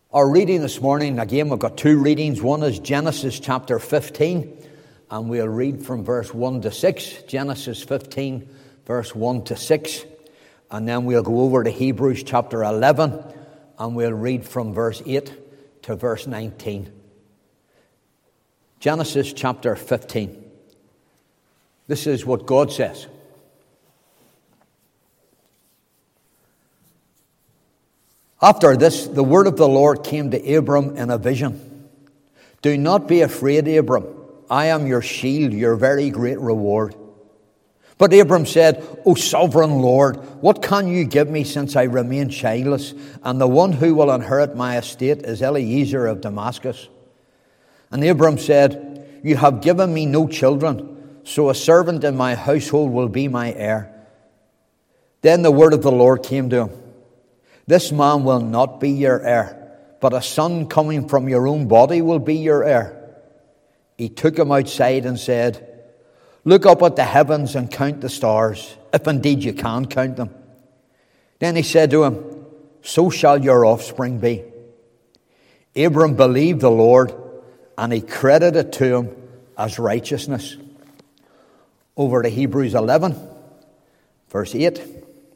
Our reading this morning, again, we've got two readings. One is Genesis chapter 15, and we'll read from verse 1 to 6. Genesis 15, verse 1 to 6. And then we'll go over to Hebrews chapter 11, and we'll read from verse 8 to verse 19. Genesis chapter 15. This is what God says. After this, the word of the Lord came to Abram in a vision. Do not be afraid, Abram. I am your shield, your very great reward. But Abram said, O sovereign Lord, what can you give me since I remain childless, and the one who will inherit my estate is Eliezer of Damascus? And Abram said, You have given me no children, so a servant in my household will be my heir. Then the word of the Lord came to him. This man will not be your heir, but a son coming from your own body will be your heir. He took him outside and said, Look up at the heavens and count the stars, if indeed you can count them. Then he said to him, So shall your offspring be. Abram believed the Lord, and he credited it to him as righteousness. Over to Hebrews 11, verse 8.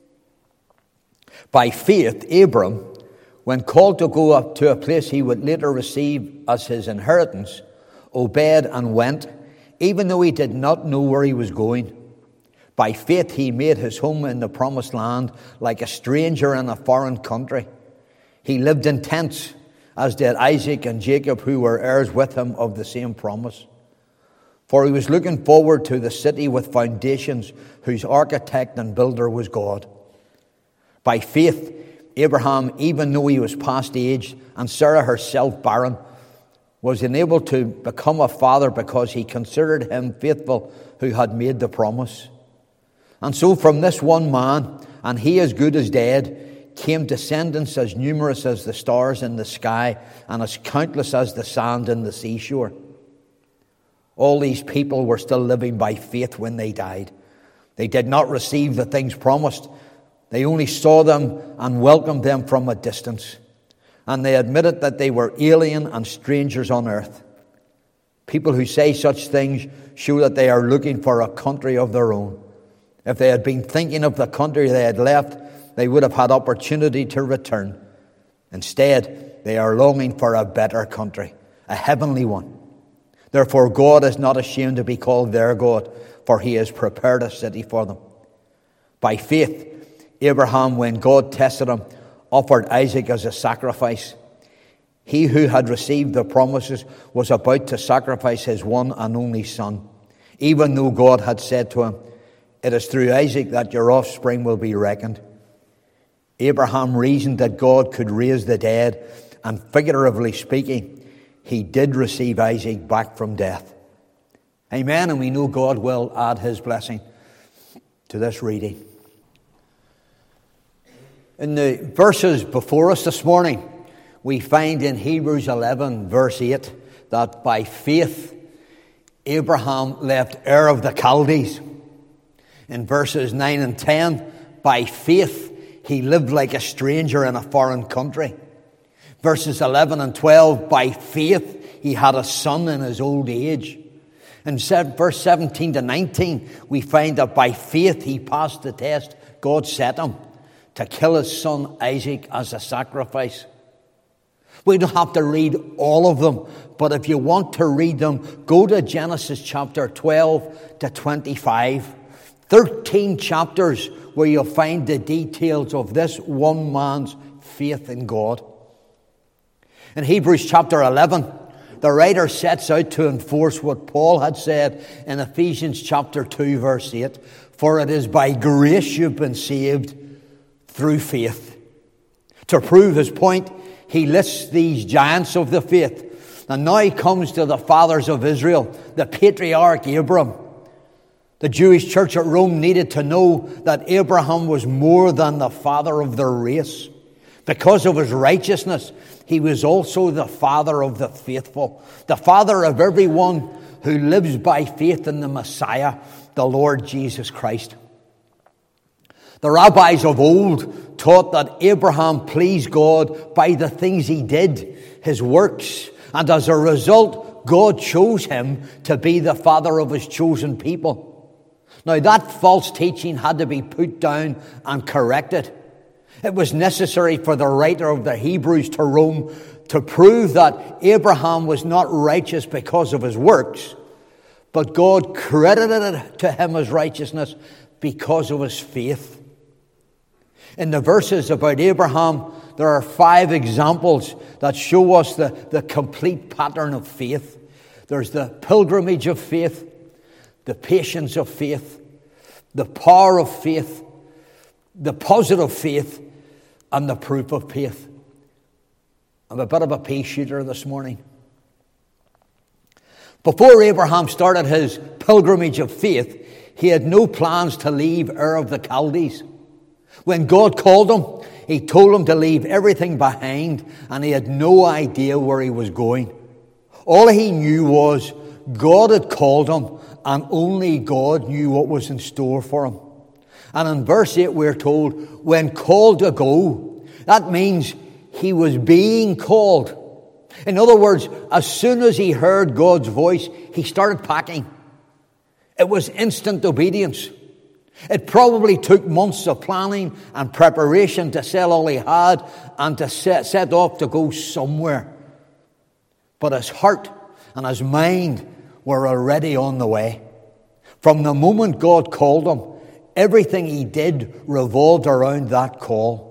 By faith, Abram, when called to go up to a place he would later receive as his inheritance, obeyed and went, even though he did not know where he was going. By faith, he made his home in the promised land like a stranger in a foreign country. He lived in tents, as did Isaac and Jacob, who were heirs with him of the same promise. For he was looking forward to the city with foundations, whose architect and builder was God. By faith, Abraham, even though he was past age, and Sarah herself barren, was enabled to become a father because he considered him faithful who had made the promise. And so from this one man, and he as good as dead, came descendants as numerous as the stars in the sky and as countless as the sand in the seashore. All these people were still living by faith when they died. They did not receive the things promised. They only saw them and welcomed them from a distance. And they admitted that they were alien and strangers on earth. People who say such things show that they are looking for a country of their own. If they had been thinking of the country they had left, they would have had opportunity to return. Instead, they are longing for a better country, a heavenly one. Therefore, God is not ashamed to be called their God, for he has prepared a city for them. By faith, Abraham, when God tested him, offered Isaac as a sacrifice. He who had received the promises was about to sacrifice his one and only son, even though God had said to him, It is through Isaac that your offspring will be reckoned. Abraham reasoned that God could raise the dead, and figuratively speaking, he did receive Isaac back from death. Amen, and we know God will add his blessing to this reading. In the verses before us this morning, we find in Hebrews 11, verse 8, that by faith, Abraham left Ur of the Chaldees. In verses 9 and 10, by faith, he lived like a stranger in a foreign country. Verses 11 and 12, by faith, he had a son in his old age. In verse 17 to 19, we find that by faith, he passed the test God set him to kill his son Isaac as a sacrifice. We don't have to read all of them, but if you want to read them, go to Genesis chapter 12 to 25. 13 chapters where you'll find the details of this one man's faith in God. In Hebrews chapter 11, the writer sets out to enforce what Paul had said in Ephesians chapter 2, verse 8. For it is by grace you've been saved through faith. To prove his point, he lists these giants of the faith. And now he comes to the fathers of Israel, the patriarch Abram. The Jewish church at Rome needed to know that Abraham was more than the father of their race. Because of his righteousness, he was also the father of the faithful, the father of everyone who lives by faith in the Messiah, the Lord Jesus Christ. The rabbis of old taught that Abraham pleased God by the things he did, his works, and as a result, God chose him to be the father of his chosen people. Now, that false teaching had to be put down and corrected. It was necessary for the writer of the Hebrews to Rome to prove that Abraham was not righteous because of his works, but God credited it to him as righteousness because of his faith. In the verses about Abraham, there are 5 examples that show us the complete pattern of faith. There's the pilgrimage of faith, the patience of faith, the power of faith, the positive faith, and the proof of faith. I'm a bit of a pea shooter this morning. Before Abraham started his pilgrimage of faith, he had no plans to leave Ur of the Chaldees. When God called him, he told him to leave everything behind, and he had no idea where he was going. All he knew was God had called him, and only God knew what was in store for him. And in verse 8 we're told, when called to go, that means he was being called. In other words, as soon as he heard God's voice, he started packing. It was instant obedience. It probably took months of planning and preparation to sell all he had and to set off to go somewhere. But his heart and his mind were already on the way. From the moment God called him, everything he did revolved around that call.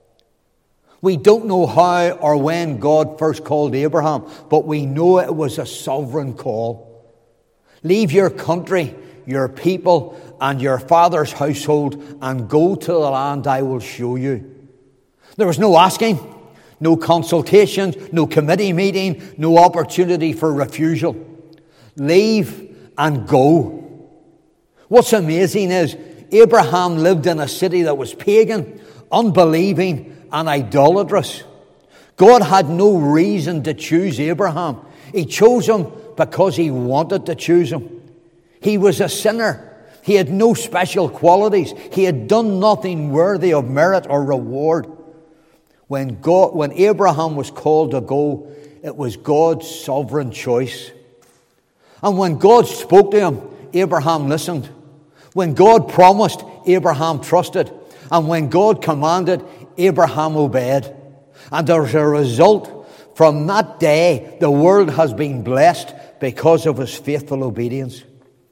We don't know how or when God first called Abraham, but we know it was a sovereign call. Leave your country, your people, and your father's household, and go to the land I will show you. There was no asking, no consultations, no committee meeting, no opportunity for refusal. Leave and go. What's amazing is Abraham lived in a city that was pagan, unbelieving, and idolatrous. God had no reason to choose Abraham. He chose him because he wanted to choose him. He was a sinner. He had no special qualities. He had done nothing worthy of merit or reward. When Abraham was called to go, it was God's sovereign choice. And when God spoke to him, Abraham listened. When God promised, Abraham trusted. And when God commanded, Abraham obeyed. And as a result, from that day, the world has been blessed because of his faithful obedience.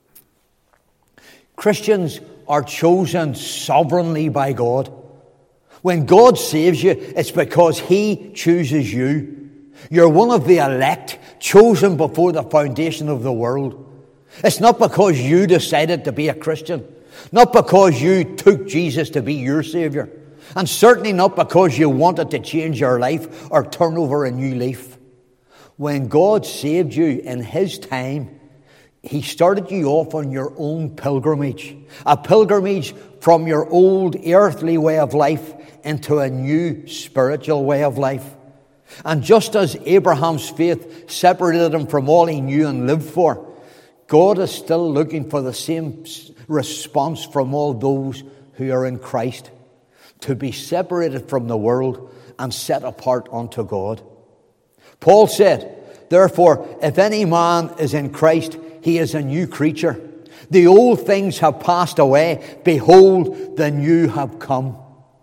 Christians are chosen sovereignly by God. When God saves you, it's because he chooses you. You're one of the elect, chosen before the foundation of the world. It's not because you decided to be a Christian, not because you took Jesus to be your Savior, and certainly not because you wanted to change your life or turn over a new leaf. When God saved you in his time, he started you off on your own pilgrimage, a pilgrimage from your old earthly way of life into a new spiritual way of life. And just as Abraham's faith separated him from all he knew and lived for, God is still looking for the same response from all those who are in Christ, to be separated from the world and set apart unto God. Paul said, therefore, if any man is in Christ, he is a new creature. The old things have passed away. Behold, the new have come.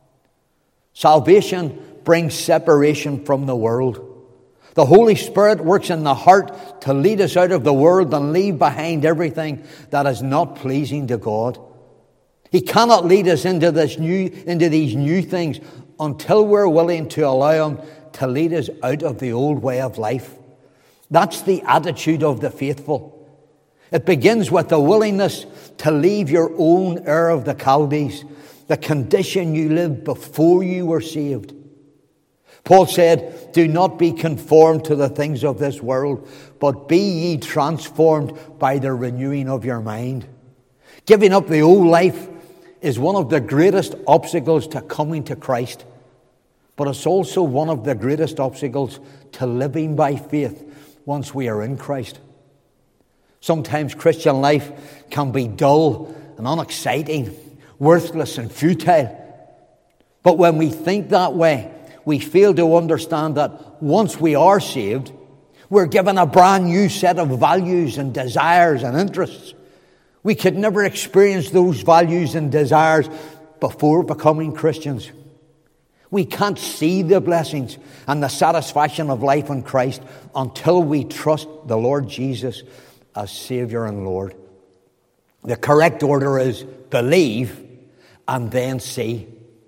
Salvation brings separation from the world. The Holy Spirit works in the heart to lead us out of the world and leave behind everything that is not pleasing to God. He cannot lead us into these new things until we're willing to allow him to lead us out of the old way of life. That's the attitude of the faithful. It begins with the willingness to leave your own Ur of the Chaldees, the condition you lived before you were saved. Paul said, do not be conformed to the things of this world, but be ye transformed by the renewing of your mind. Giving up the old life is one of the greatest obstacles to coming to Christ, but it's also one of the greatest obstacles to living by faith once we are in Christ. Sometimes Christian life can be dull and unexciting. worthless and futile. But when we think that way, we fail to understand that once we are saved, we're given a brand new set of values and desires and interests. We could never experience those values and desires before becoming Christians. We can't see the blessings and the satisfaction of life in Christ until we trust the Lord Jesus as Savior and Lord. The correct order is believe and then see.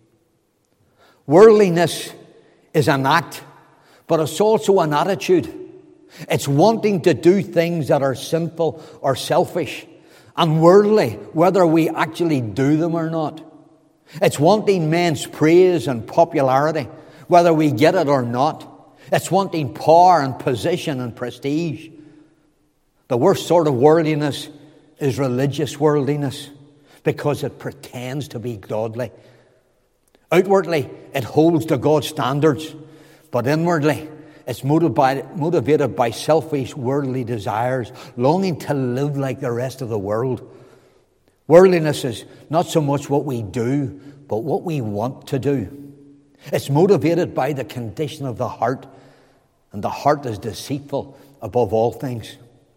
Worldliness is an act, but it's also an attitude. It's wanting to do things that are sinful or selfish and worldly, whether we actually do them or not. It's wanting men's praise and popularity, whether we get it or not. It's wanting power and position and prestige. The worst sort of worldliness is religious worldliness, because it pretends to be godly. Outwardly, it holds to God's standards, but inwardly, it's motivated by selfish worldly desires, longing to live like the rest of the world. Worldliness is not so much what we do, but what we want to do. It's motivated by the condition of the heart, and the heart is deceitful above all things.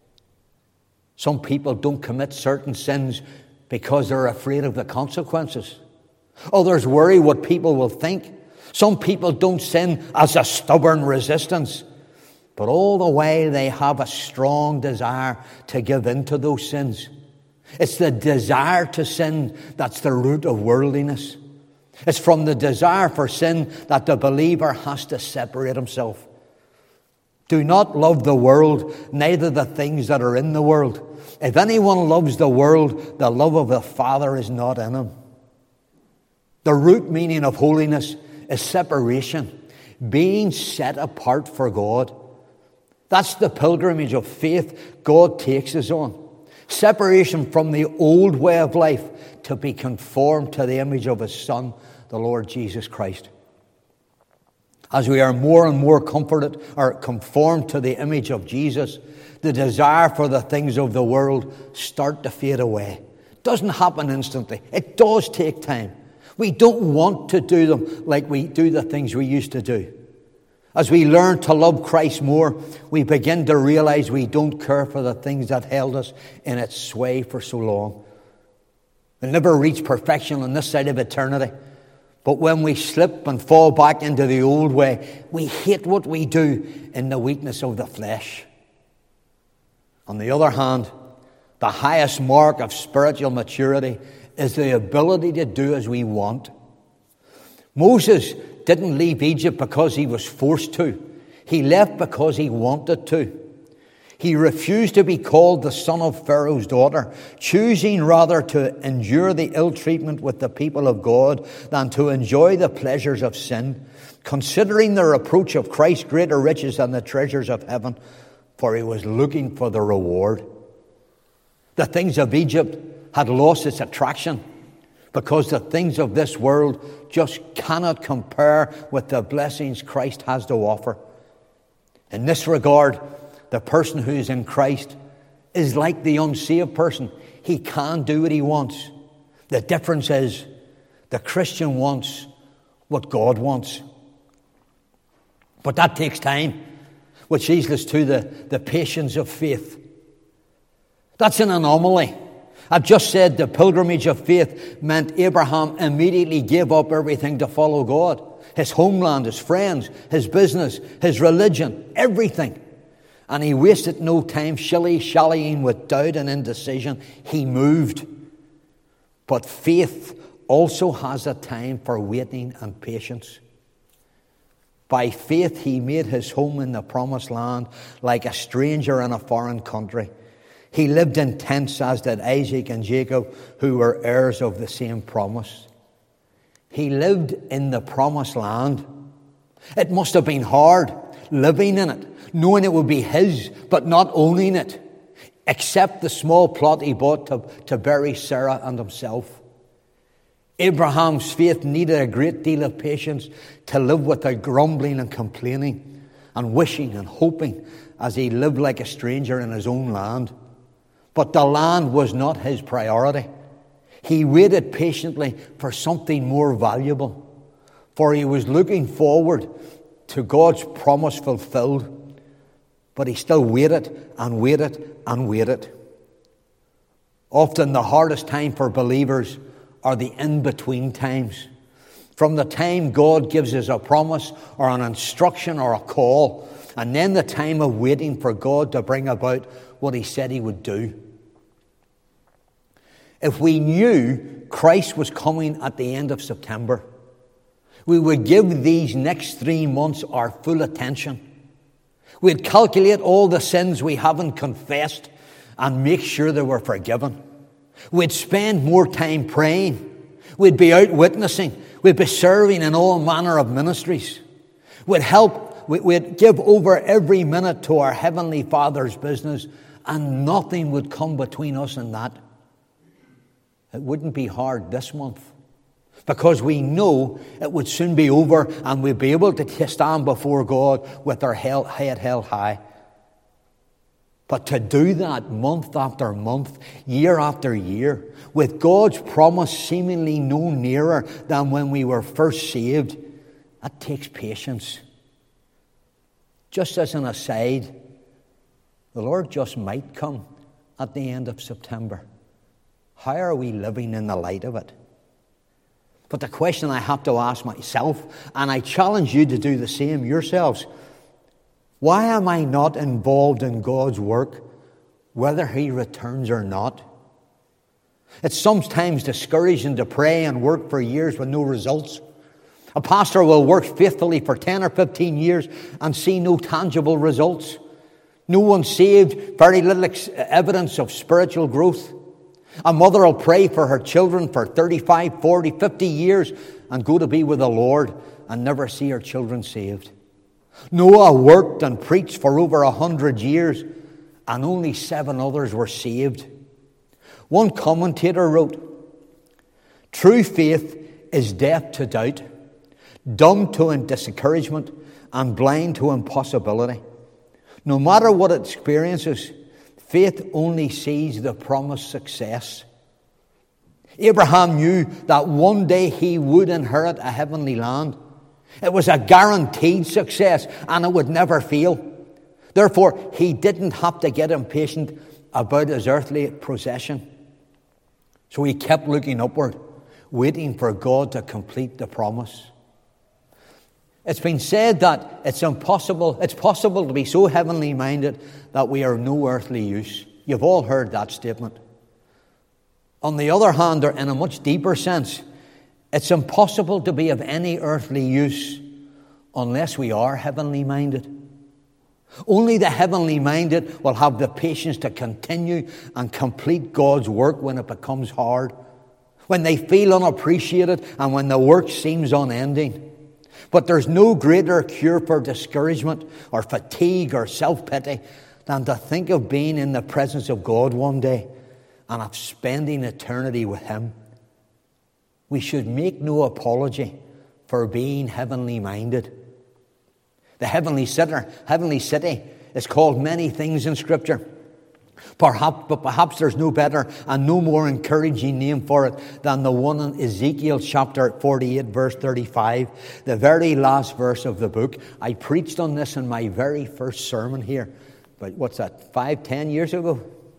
Some people don't commit certain sins because they're afraid of the consequences. Others worry what people will think. Some people don't sin as a stubborn resistance, but all the while they have a strong desire to give in to those sins. It's the desire to sin that's the root of worldliness. It's from the desire for sin that the believer has to separate himself. Do not love the world, neither the things that are in the world. If anyone loves the world, the love of the Father is not in him. The root meaning of holiness is separation, being set apart for God. That's the pilgrimage of faith God takes us on. Separation from the old way of life to be conformed to the image of His Son, the Lord Jesus Christ. As we are more and more comforted or conformed to the image of Jesus, the desire for the things of the world start to fade away. It doesn't happen instantly. It does take time. We don't want to do them like we do the things we used to do. As we learn to love Christ more, we begin to realize we don't care for the things that held us in its sway for so long. We'll never reach perfection on this side of eternity. But when we slip and fall back into the old way, we hate what we do in the weakness of the flesh. On the other hand, the highest mark of spiritual maturity is the ability to do as we want. Moses didn't leave Egypt because he was forced to. He left because he wanted to. He refused to be called the son of Pharaoh's daughter, choosing rather to endure the ill treatment with the people of God than to enjoy the pleasures of sin, considering the reproach of Christ greater riches than the treasures of heaven, for he was looking for the reward. The things of Egypt had lost its attraction because the things of this world just cannot compare with the blessings Christ has to offer. In this regard, the person who is in Christ is like the unsaved person. He can do what he wants. The difference is the Christian wants what God wants. But that takes time, which leads us to the patience of faith. That's an anomaly. I've just said the pilgrimage of faith meant Abraham immediately gave up everything to follow God. His homeland, his friends, his business, his religion, everything. And he wasted no time shilly-shallying with doubt and indecision. He moved. But faith also has a time for waiting and patience. By faith, he made his home in the promised land like a stranger in a foreign country. He lived in tents, as did Isaac and Jacob, who were heirs of the same promise. He lived in the promised land. It must have been hard living in it, knowing it would be his, but not owning it, except the small plot he bought to bury Sarah and himself. Abraham's faith needed a great deal of patience to live without grumbling and complaining and wishing and hoping as he lived like a stranger in his own land. But the land was not his priority. He waited patiently for something more valuable, for he was looking forward to God's promise fulfilled. But he still waited and waited and waited. Often the hardest time for believers are the in-between times. From the time God gives us a promise or an instruction or a call, and then the time of waiting for God to bring about what he said he would do. If we knew Christ was coming at the end of September, we would give these next 3 months our full attention. We'd calculate all the sins we haven't confessed and make sure they were forgiven. We'd spend more time praying. We'd be out witnessing. We'd be serving in all manner of ministries. We'd give over every minute to our Heavenly Father's business, and nothing would come between us and that. It wouldn't be hard this month, because we know it would soon be over and we'd be able to stand before God with our head held high. But to do that month after month, year after year, with God's promise seemingly no nearer than when we were first saved, that takes patience. Just as an aside, the Lord just might come at the end of September. How are we living in the light of it? But the question I have to ask myself, and I challenge you to do the same yourselves, why am I not involved in God's work, whether he returns or not? It's sometimes discouraging to pray and work for years with no results. A pastor will work faithfully for 10 or 15 years and see no tangible results. No one saved, very little evidence of spiritual growth. A mother will pray for her children for 35, 40, 50 years and go to be with the Lord and never see her children saved. Noah worked and preached for over 100 years and only 7 others were saved. One commentator wrote, "True faith is deaf to doubt, dumb to discouragement, and blind to impossibility. No matter what it experiences, faith only sees the promised success." Abraham knew that one day he would inherit a heavenly land. It was a guaranteed success and it would never fail. Therefore, he didn't have to get impatient about his earthly possession. So he kept looking upward, waiting for God to complete the promise. It's been said that it's possible to be so heavenly minded that we are no earthly use. You've all heard that statement. On the other hand, or in a much deeper sense, it's impossible to be of any earthly use unless we are heavenly minded. Only the heavenly minded will have the patience to continue and complete God's work when it becomes hard, when they feel unappreciated and when the work seems unending. But there's no greater cure for discouragement or fatigue or self-pity than to think of being in the presence of God one day and of spending eternity with him. We should make no apology for being heavenly minded. The heavenly city is called many things in Scripture. Perhaps there's no better and no more encouraging name for it than the one in Ezekiel chapter 48, verse 35, the very last verse of the book. I preached on this in my very first sermon here, but 5-10 years ago?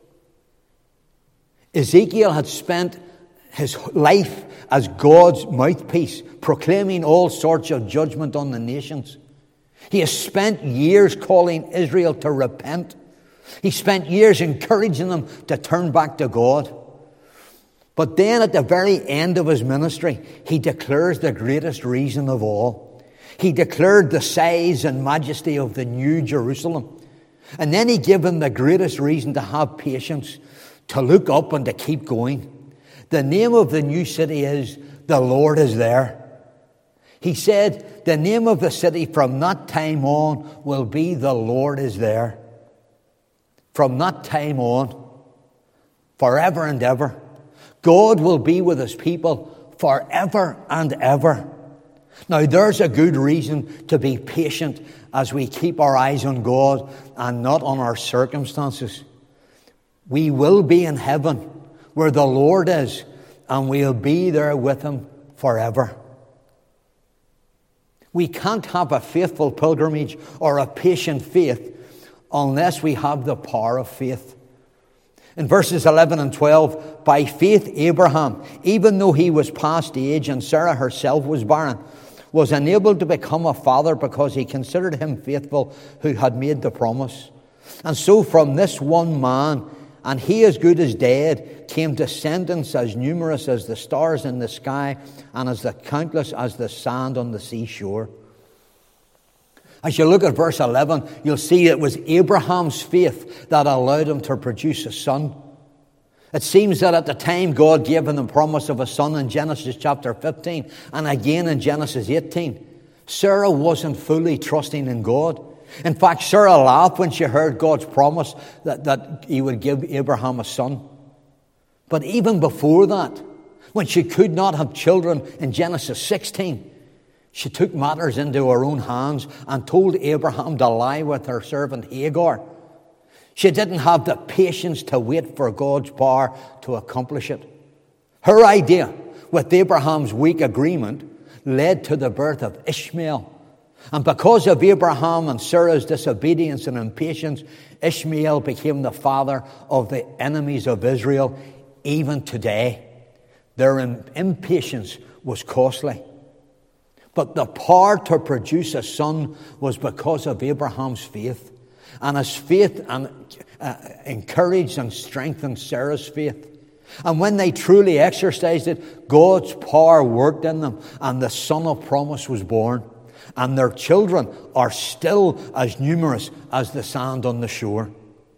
Ezekiel had spent his life as God's mouthpiece, proclaiming all sorts of judgment on the nations. He has spent years calling Israel to repent. He spent years encouraging them to turn back to God. But then at the very end of his ministry, he declares the greatest reason of all. He declared the size and majesty of the new Jerusalem. And then he gave them the greatest reason to have patience, to look up and to keep going. The name of the new city is "The Lord is there." He said the name of the city from that time on will be "The Lord is there." From that time on, forever and ever, God will be with his people forever and ever. Now, there's a good reason to be patient as we keep our eyes on God and not on our circumstances. We will be in heaven where the Lord is, and we'll be there with him forever. We can't have a faithful pilgrimage or a patient faith unless we have the power of faith. In verses 11 and 12, by faith Abraham, even though he was past age and Sarah herself was barren, was enabled to become a father because he considered him faithful who had made the promise. And so from this one man, and he as good as dead, came descendants as numerous as the stars in the sky and as countless as the sand on the seashore. As you look at verse 11, you'll see it was Abraham's faith that allowed him to produce a son. It seems that at the time God gave him the promise of a son in Genesis chapter 15 and again in Genesis 18, Sarah wasn't fully trusting in God. In fact, Sarah laughed when she heard God's promise that he would give Abraham a son. But even before that, when she could not have children in Genesis 16, she took matters into her own hands and told Abraham to lie with her servant Hagar. She didn't have the patience to wait for God's power to accomplish it. Her idea, with Abraham's weak agreement, led to the birth of Ishmael. And because of Abraham and Sarah's disobedience and impatience, Ishmael became the father of the enemies of Israel even today. Their impatience was costly. But the power to produce a son was because of Abraham's faith. And his faith encouraged and strengthened Sarah's faith. And when they truly exercised it, God's power worked in them, and the son of promise was born. And their children are still as numerous as the sand on the shore.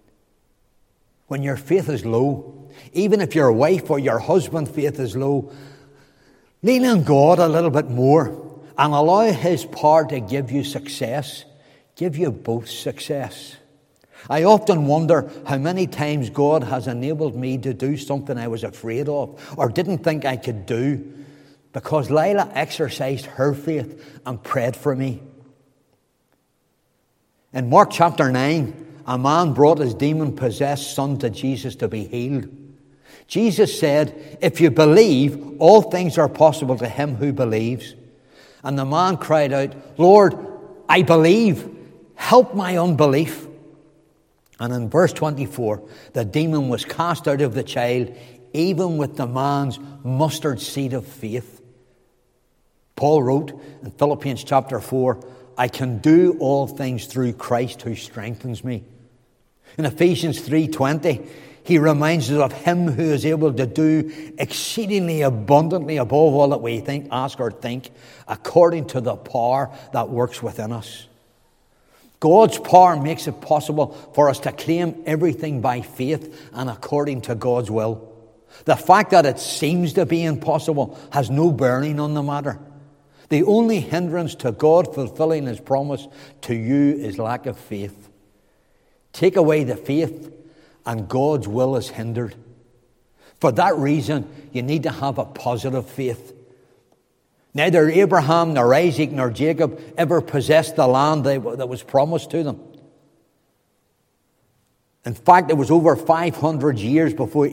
When your faith is low, even if your wife or your husband's faith is low, lean on God a little bit more and allow his power to give you success, give you both success. I often wonder how many times God has enabled me to do something I was afraid of or didn't think I could do because Lila exercised her faith and prayed for me. In Mark chapter 9, a man brought his demon-possessed son to Jesus to be healed. Jesus said, "If you believe, all things are possible to him who believes." And the man cried out, "Lord, I believe. Help my unbelief." And in verse 24, the demon was cast out of the child, even with the man's mustard seed of faith. Paul wrote in Philippians chapter 4, "I can do all things through Christ who strengthens me." In Ephesians 3:20, he reminds us of him who is able to do exceedingly abundantly above all that we think, ask, or think, according to the power that works within us. God's power makes it possible for us to claim everything by faith and according to God's will. The fact that it seems to be impossible has no bearing on the matter. The only hindrance to God fulfilling his promise to you is lack of faith. Take away the faith and God's will is hindered. For that reason, you need to have a positive faith. Neither Abraham, nor Isaac, nor Jacob ever possessed the land that was promised to them. In fact, it was over 500 years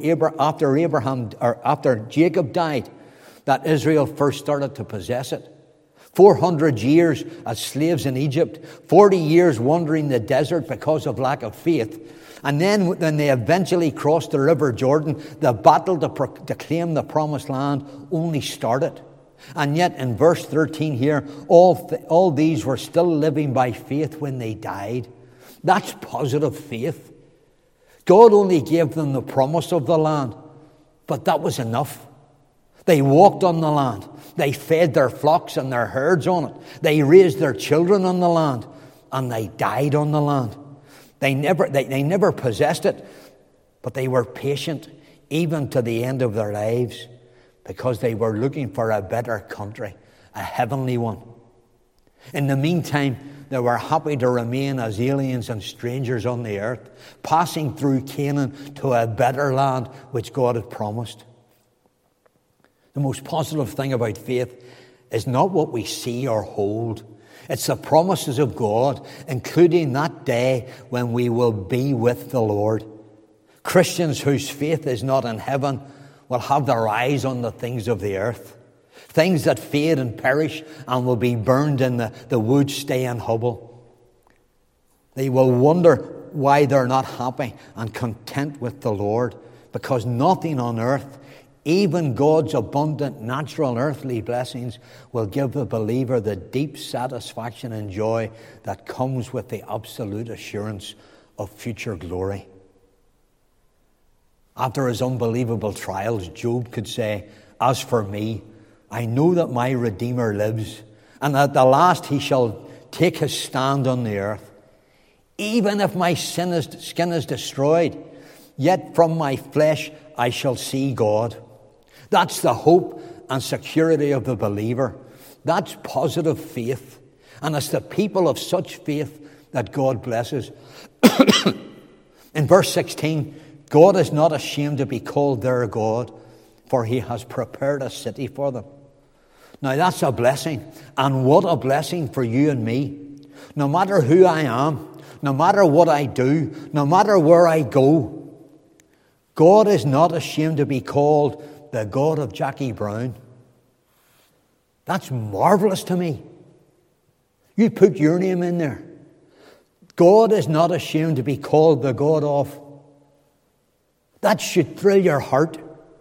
after Jacob died that Israel first started to possess it. 400 years as slaves in Egypt, 40 years wandering the desert because of lack of faith. And then when they eventually crossed the river Jordan, the battle to claim the promised land only started. And yet in verse 13 here, all these were still living by faith when they died. That's positive faith. God only gave them the promise of the land, but that was enough. They walked on the land. They fed their flocks and their herds on it. They raised their children on the land, and they died on the land. They never possessed it, but they were patient even to the end of their lives because they were looking for a better country, a heavenly one. In the meantime, they were happy to remain as aliens and strangers on the earth, passing through Canaan to a better land which God had promised. The most positive thing about faith is not what we see or hold. It's the promises of God, including that day when we will be with the Lord. Christians whose faith is not in heaven will have their eyes on the things of the earth, things that fade and perish and will be burned in the wood, stay and hubble. They will wonder why they're not happy and content with the Lord, because nothing on earth, even God's abundant natural earthly blessings, will give the believer the deep satisfaction and joy that comes with the absolute assurance of future glory. After his unbelievable trials, Job could say, "As for me, I know that my Redeemer lives, and at the last he shall take his stand on the earth. Even if my skin is destroyed, yet from my flesh I shall see God." That's the hope and security of the believer. That's positive faith. And it's the people of such faith that God blesses. In verse 16, God is not ashamed to be called their God, for he has prepared a city for them. Now that's a blessing. And what a blessing for you and me. No matter who I am, no matter what I do, no matter where I go, God is not ashamed to be called the God of Jackie Brown. That's marvelous to me. You put your name in there. God is not ashamed to be called the God of. That should thrill your heart.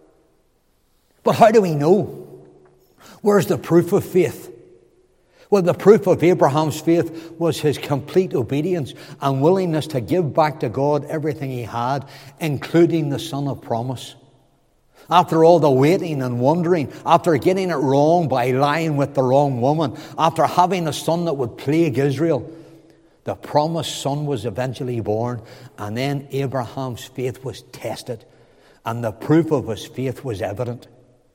But how do we know? Where's the proof of faith? Well, the proof of Abraham's faith was his complete obedience and willingness to give back to God everything he had, including the son of promise. After all the waiting and wondering, after getting it wrong by lying with the wrong woman, after having a son that would plague Israel, the promised son was eventually born, and then Abraham's faith was tested, and the proof of his faith was evident.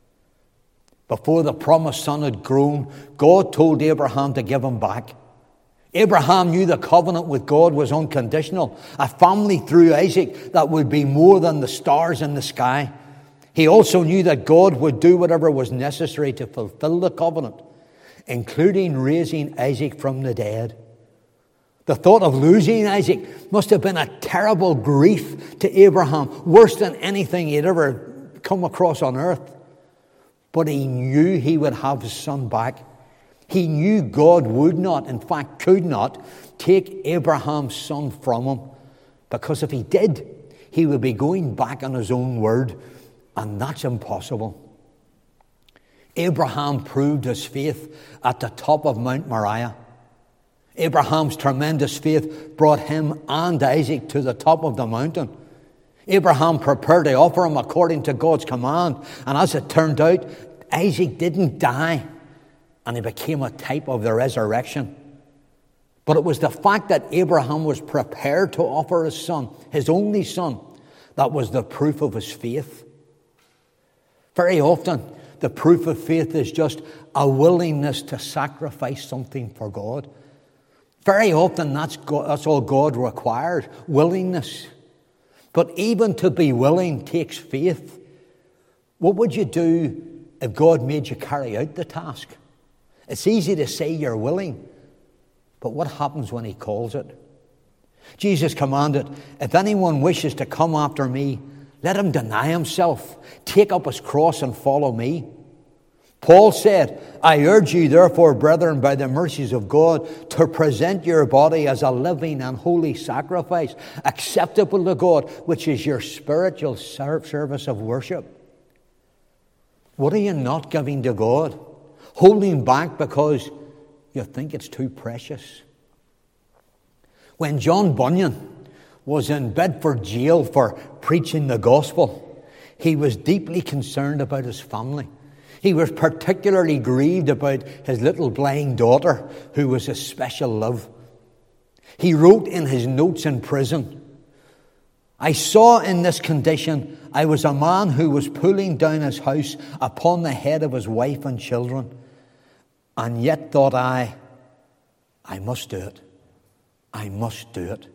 Before the promised son had grown, God told Abraham to give him back. Abraham knew the covenant with God was unconditional, a family through Isaac that would be more than the stars in the sky. He also knew that God would do whatever was necessary to fulfill the covenant, including raising Isaac from the dead. The thought of losing Isaac must have been a terrible grief to Abraham, worse than anything he'd ever come across on earth. But he knew he would have his son back. He knew God would not, in fact could not, take Abraham's son from him, because if he did, he would be going back on his own word, and that's impossible. Abraham proved his faith at the top of Mount Moriah. Abraham's tremendous faith brought him and Isaac to the top of the mountain. Abraham prepared to offer him according to God's command. And as it turned out, Isaac didn't die, and he became a type of the resurrection. But it was the fact that Abraham was prepared to offer his son, his only son, that was the proof of his faith. Very often, the proof of faith is just a willingness to sacrifice something for God. Very often, that's all God requires, willingness. But even to be willing takes faith. What would you do if God made you carry out the task? It's easy to say you're willing, but what happens when he calls it? Jesus commanded, "If anyone wishes to come after me, let him deny himself, take up his cross and follow me." Paul said, "I urge you, therefore, brethren, by the mercies of God, to present your body as a living and holy sacrifice, acceptable to God, which is your spiritual service of worship." What are you not giving to God? Holding back because you think it's too precious? When John Bunyan was in Bedford jail for preaching the gospel, he was deeply concerned about his family. He was particularly grieved about his little blind daughter, who was his special love. He wrote in his notes in prison, "I saw in this condition, I was a man who was pulling down his house upon the head of his wife and children, and yet thought I must do it. I must do it."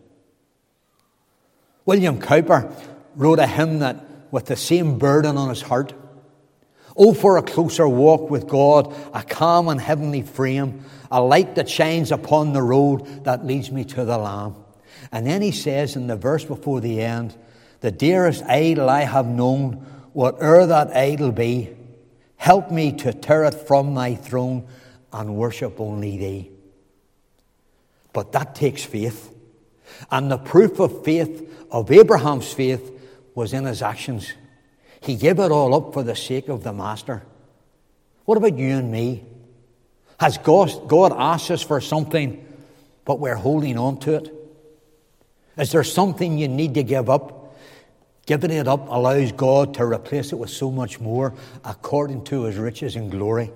William Cowper wrote a hymn that with the same burden on his heart. "Oh, for a closer walk with God, a calm and heavenly frame, a light that shines upon the road that leads me to the Lamb." And then he says in the verse before the end, "The dearest idol I have known whate'er that idol be, help me to tear it from thy throne and worship only thee. But that takes faith. And the proof of faith, of Abraham's faith, was in his actions. He gave it all up for the sake of the Master. What about you and me? Has God asked us for something, but we're holding on to it? Is there something you need to give up? Giving it up allows God to replace it with so much more according to his riches and glory.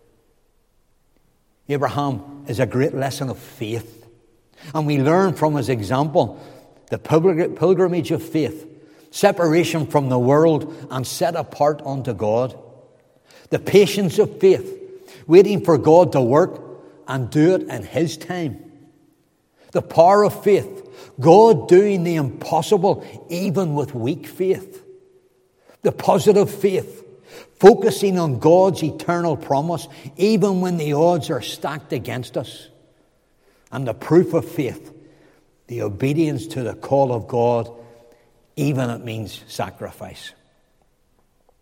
Abraham is a great lesson of faith. And we learn from his example the pilgrimage of faith, separation from the world and set apart unto God. The patience of faith, waiting for God to work and do it in his time. The power of faith, God doing the impossible even with weak faith. The positive faith, focusing on God's eternal promise even when the odds are stacked against us. And the proof of faith, the obedience to the call of God, even it means sacrifice.